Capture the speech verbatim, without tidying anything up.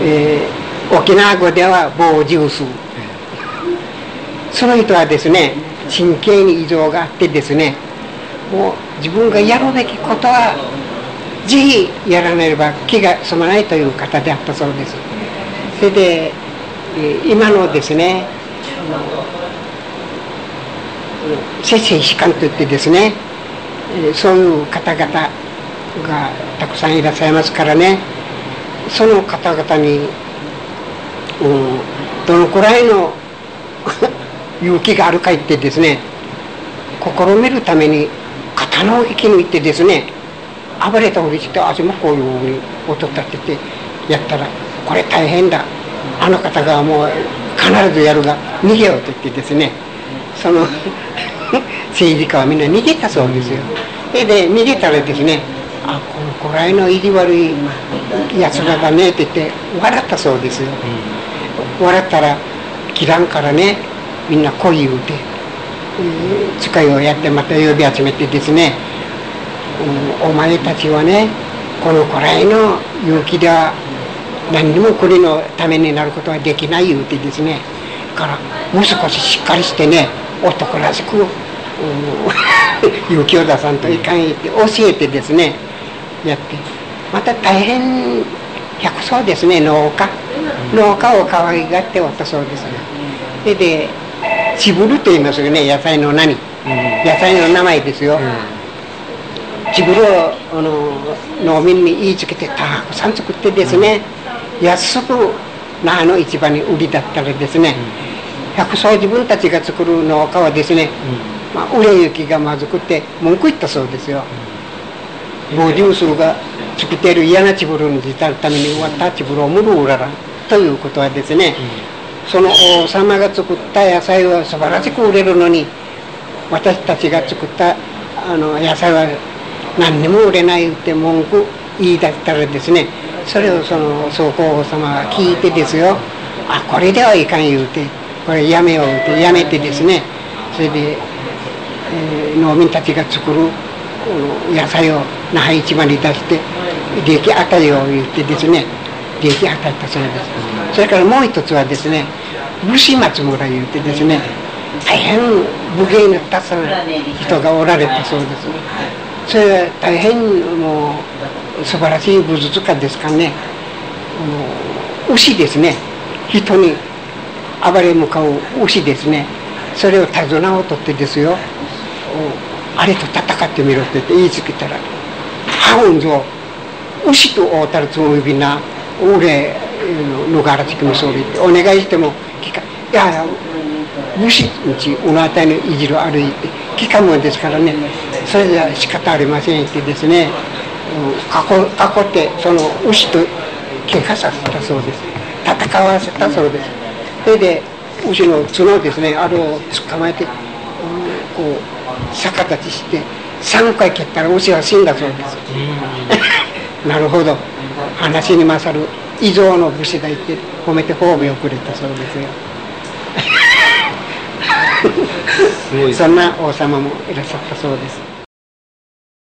えー、沖縄語では傍重数、その人はですね神経に異常があってですね、もう自分がやるべきことはぜひやらねば気が済まないという方であったそうです。それで、えー、今のですね摂生士官といってですね、えー、そういう方々がたくさんいらっしゃいますからね、その方々に、うん、どのくらいの勇気があるか言ってですね、試みるために刀を引き抜いてですね、暴れたふりして足もこういうふうに音立ててやったら、これ大変だ、あの方がもう必ずやるが逃げようと言ってですね、その政治家はみんな逃げたそうですよ。それで逃げたらですね、あ、このくらいの意地悪いやつらだねって言って笑ったそうですよ。うん、笑ったら切らんからね、みんな来い言うて、えー、使いをやってまた呼び集めてですね、うん、お前たちはねこのくらいの勇気では何にも国のためになることはできない言うてですね、からもう少ししっかりしてね男らしく、うん、勇気を出さんといかん言って教えてですねやって、また大変百姓ですね、農家農家を可愛がっておったそうです。それでチブルと言いますよね、野菜の何、うん、野菜の名前ですよ。うん、チブルをあの農民に言いつけてたくさん作ってですね、うん、安く那覇の市場に売りだったらですね、うん、百姓自分たちが作る農家はですね、うん、まあ、売れ行きがまずくって文句言ったそうですよ。ボージュースが作っている嫌なチブルに至るために終わったチブルを無る売ららんということはですね、うん、その王様が作った野菜は素晴らしく売れるのに、私たちが作ったあの野菜は何にも売れないって文句言い出したらですね、それをその総皇后様が聞いてですよ、あ、これではいかん言うて、これやめようってやめてですね、それで、えー、農民たちが作る野菜を那覇市場に出して利益与えよう言ってですね、利益与えたそうです。それからもう一つはですね、武士松村言ってですね、大変武芸の達する人がおられたそうです。それは大変もう素晴らしい武術家ですからね、牛ですね、人に暴れ向かう牛ですね、それを手綱を取ってですよ、あれと戦ってみろって言いつけたら、ハウンズを牛と会うたるつもりな、俺のがらつきもそうでお願いしても聞か、いやいや牛んちうなあたりのいじる歩いて聞かんもんですからね、それじゃ仕方ありませんってですね、囲, 囲ってその牛と喧嘩させたそうです。戦わせたそうです。それで牛の角ですね、あれを捕まえて、うん、こう逆立ちしてさんかい蹴ったら牛は死んだそうです。なるほど、話に勝る以上の武士がいて褒めて褒めをくれたそうですよ。すごいそんな王様もいらっしゃったそうです。